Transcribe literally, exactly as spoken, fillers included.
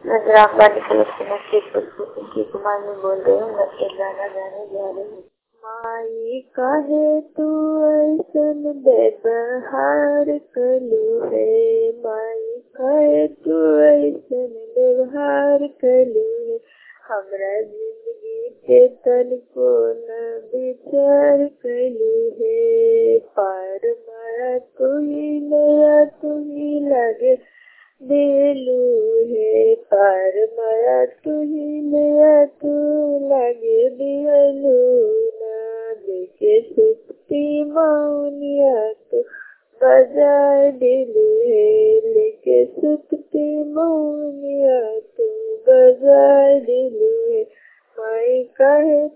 नजर आबादी कलेक्शन नसीब की कुमार में बोल रही हूँ। मैं एक गाना गाने जा रही हूँ। माई कहे तू ऐसन व्यवहार कलू है, माई कहे तू ऐसन व्यवहार कलू है, हमरा जिंदगी के तनिको न विचार कलू है, पार मारा तू ही नया तू ही लगे दिलू है, पार मारा तू ही नया तू लगे दिलू ना, देखे सुखती मौनिया तू बजाए दिलू है, लेके सुखती मौनिया तू बजाए दिलू है, माई कहे